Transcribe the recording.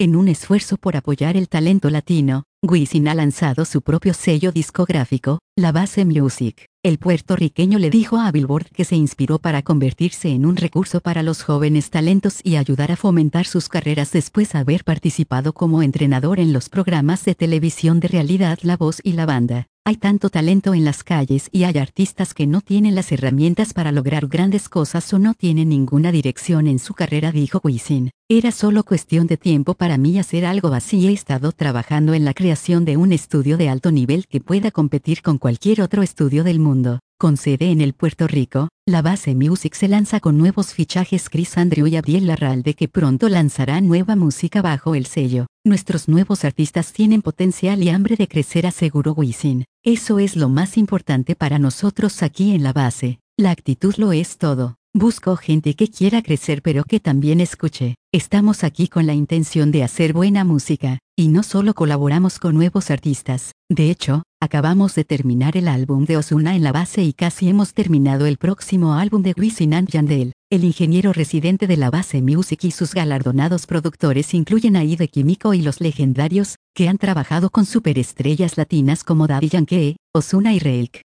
En un esfuerzo por apoyar el talento latino, Wisin ha lanzado su propio sello discográfico, La Base Music. El puertorriqueño le dijo a Billboard que se inspiró para convertirse en un recurso para los jóvenes talentos y ayudar a fomentar sus carreras después de haber participado como entrenador en los programas de televisión de realidad La Voz y La Banda. Hay tanto talento en las calles y hay artistas que no tienen las herramientas para lograr grandes cosas o no tienen ninguna dirección en su carrera, dijo Wisin. Era solo cuestión de tiempo para mí hacer algo así. He estado trabajando en la creación de un estudio de alto nivel que pueda competir con cualquier otro estudio del mundo. Con sede en el Puerto Rico, La Base Music se lanza con nuevos fichajes Chris Andrew y Abriel Larralde, que pronto lanzarán nueva música bajo el sello. Nuestros nuevos artistas tienen potencial y hambre de crecer, aseguró Wisin. Eso es lo más importante para nosotros aquí en La Base. La actitud lo es todo. Busco gente que quiera crecer pero que también escuche. Estamos aquí con la intención de hacer buena música, y no solo colaboramos con nuevos artistas. De hecho, acabamos de terminar el álbum de Ozuna en La Base y casi hemos terminado el próximo álbum de Wisin and Yandel. El ingeniero residente de La Base Music y sus galardonados productores incluyen a Ide Químico y los legendarios, que han trabajado con superestrellas latinas como Daddy Yankee, Ozuna y Reik.